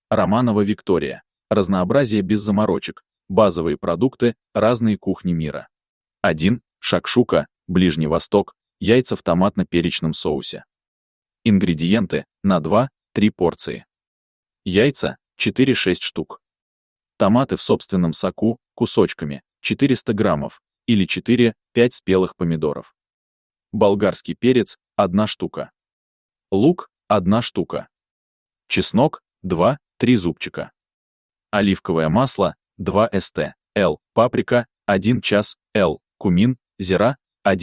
Романова Виктория. Разнообразие без заморочек. Базовые продукты, разные кухни мира. 1. Шакшука, Ближний Восток, яйца в томатно-перечном соусе. Ингредиенты на 2-3 порции. Яйца 4-6 штук. Томаты в собственном соку, кусочками, 400 граммов, или 4-5 спелых помидоров. Болгарский перец 1 штука. Лук 1 штука. Чеснок 2-3 зубчика. Оливковое масло 2 ст. Л. Паприка 1 час. Л. Кумин, зира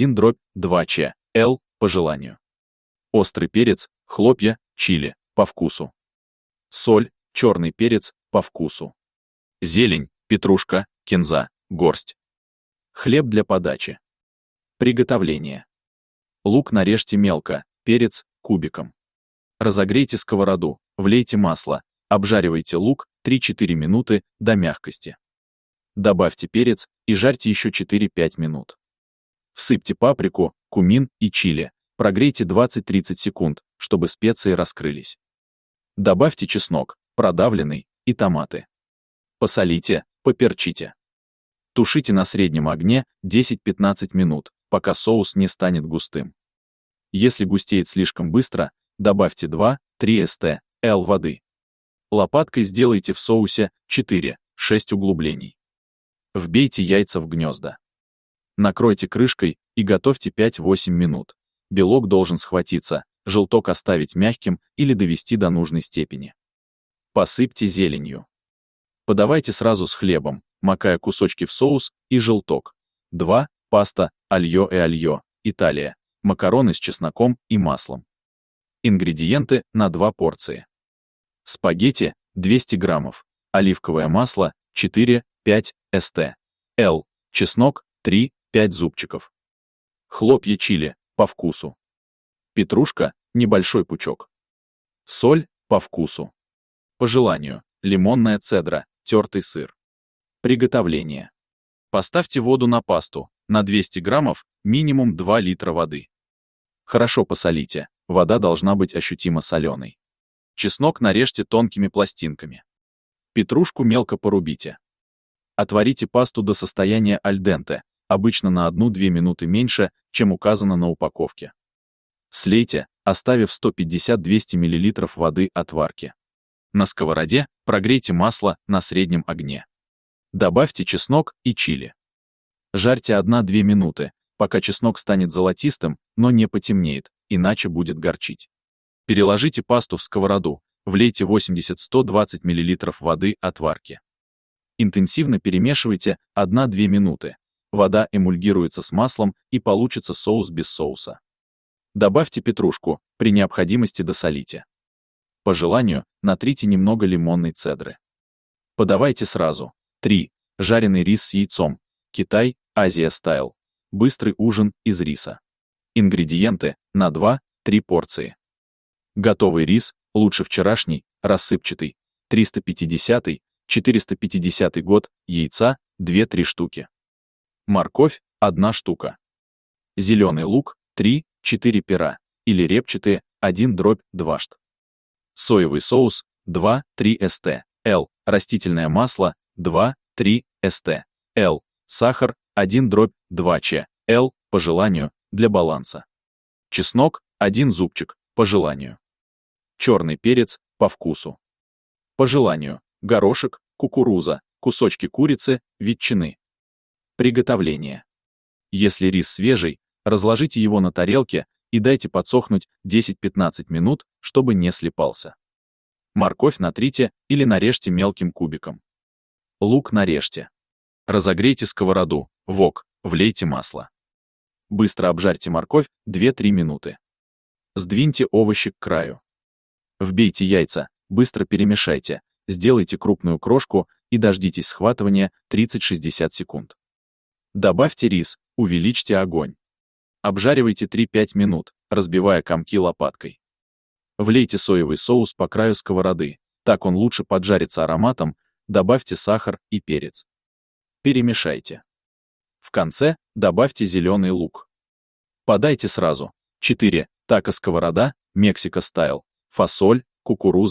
1/2 ч. Л. По желанию. Острый перец, хлопья, чили, по вкусу. Соль, черный перец, по вкусу. Зелень, петрушка, кинза, горсть. Хлеб для подачи. Приготовление. Лук нарежьте мелко, перец кубиком. Разогрейте сковороду, влейте масло, обжаривайте лук 3-4 минуты до мягкости. Добавьте перец и жарьте еще 4-5 минут. Всыпьте паприку, кумин и чили, прогрейте 20-30 секунд, чтобы специи раскрылись. Добавьте чеснок, продавленный, и томаты. Посолите, поперчите. Тушите на среднем огне 10-15 минут, пока соус не станет густым. Если густеет слишком быстро, добавьте 2-3 ст. Л воды. Лопаткой сделайте в соусе 4-6 углублений. Вбейте яйца в гнезда. Накройте крышкой и готовьте 5-8 минут. Белок должен схватиться, желток оставить мягким или довести до нужной степени. Посыпьте зеленью. Подавайте сразу с хлебом, макая кусочки в соус и желток. 2. Паста, альо и альо, Италия. Макароны с чесноком и маслом. Ингредиенты на 2 порции. Спагетти 200 граммов. Оливковое масло 4-5 ст. Л. Чеснок 3-5 зубчиков. Хлопья чили по вкусу. Петрушка небольшой пучок. Соль по вкусу. По желанию лимонная цедра, тертый сыр. Приготовление. Поставьте воду на пасту, на 200 граммов минимум 2 литра воды. Хорошо посолите, вода должна быть ощутимо соленой. Чеснок нарежьте тонкими пластинками. Петрушку мелко порубите. Отварите пасту до состояния аль денте, обычно на 1-2 минуты меньше, чем указано на упаковке. Слейте, оставив 150-200 мл воды от варки. На сковороде прогрейте масло на среднем огне. Добавьте чеснок и чили. Жарьте 1-2 минуты, пока чеснок станет золотистым, но не потемнеет, иначе будет горчить. Переложите пасту в сковороду, влейте 80-120 мл воды от варки. Интенсивно перемешивайте 1-2 минуты. Вода эмульгируется с маслом и получится соус без соуса. Добавьте петрушку, при необходимости досолите. По желанию, натрите немного лимонной цедры. Подавайте сразу. 3. Жареный рис с яйцом. Китай, Азия стайл. Быстрый ужин из риса. Ингредиенты на 2-3 порции. Готовый рис, лучше вчерашний, рассыпчатый, 350-450 год, яйца 2-3 штуки. Морковь 1 штука. Зеленый лук 3-4 пера, или репчатые 1/2 шт. Соевый соус 2-3 ст. Л. Растительное масло 2-3 ст. Л. Сахар 1/2 ч. Л. По желанию, для баланса. Чеснок 1 зубчик, по желанию. Черный перец, по вкусу. По желанию, горошек, кукуруза, кусочки курицы, ветчины. Приготовление. Если рис свежий, разложите его на тарелке и дайте подсохнуть 10-15 минут, чтобы не слипался. Морковь натрите или нарежьте мелким кубиком. Лук нарежьте. Разогрейте сковороду, вок, влейте масло. Быстро обжарьте морковь 2-3 минуты. Сдвиньте овощи к краю. Вбейте яйца, быстро перемешайте, сделайте крупную крошку и дождитесь схватывания 30-60 секунд. Добавьте рис, увеличьте огонь. Обжаривайте 3-5 минут, разбивая комки лопаткой. Влейте соевый соус по краю сковороды, так он лучше поджарится ароматом, добавьте сахар и перец. Перемешайте. В конце добавьте зеленый лук. Подайте сразу. 4. Тако сковорода, Мексика стайл. Фасоль, кукуруза,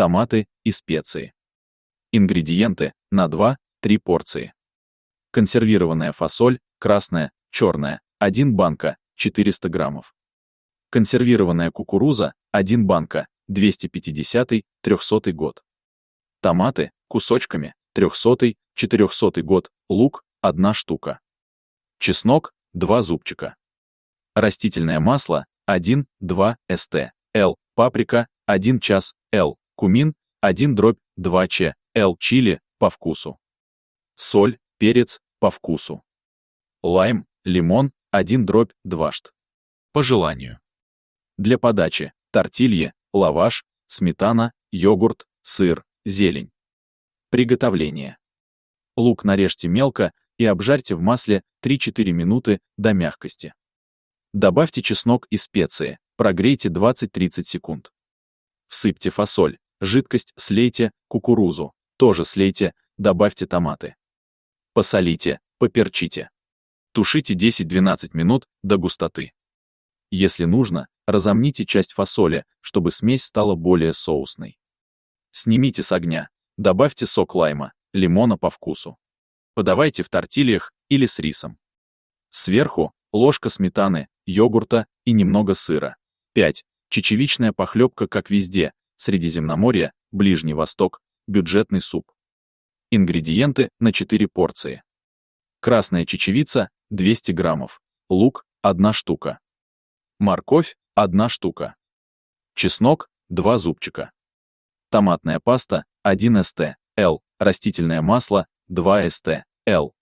томаты и специи. Ингредиенты на 2-3 порции. Консервированная фасоль, красная, черная, 1 банка, 400 граммов. Консервированная кукуруза, 1 банка, 250-300 год. Томаты, кусочками, 300-400 год, лук, 1 штука. Чеснок, 2 зубчика. Растительное масло, 1-2 ст. Л. Паприка, 1 час, Л. Кумин, 1/2 ч. Л. Чили, по вкусу. Соль, перец, по вкусу. Лайм, лимон, 1/2 шт. По желанию. Для подачи тортильи, лаваш, сметана, йогурт, сыр, зелень. Приготовление. Лук нарежьте мелко и обжарьте в масле 3-4 минуты до мягкости. Добавьте чеснок и специи, прогрейте 20-30 секунд. Всыпьте фасоль, жидкость слейте, кукурузу, тоже слейте, добавьте томаты. Посолите, поперчите. Тушите 10-12 минут до густоты. Если нужно, разомните часть фасоли, чтобы смесь стала более соусной. Снимите с огня, добавьте сок лайма, лимона по вкусу. Подавайте в тортильях или с рисом. Сверху ложка сметаны, йогурта и немного сыра. 5. Чечевичная похлебка, как везде, Средиземноморье, Ближний Восток, бюджетный суп. Ингредиенты на 4 порции. Красная чечевица, 200 граммов. Лук, 1 штука. Морковь, 1 штука. Чеснок, 2 зубчика. Томатная паста, 1 ст. Л. Растительное масло, 2 ст. Л.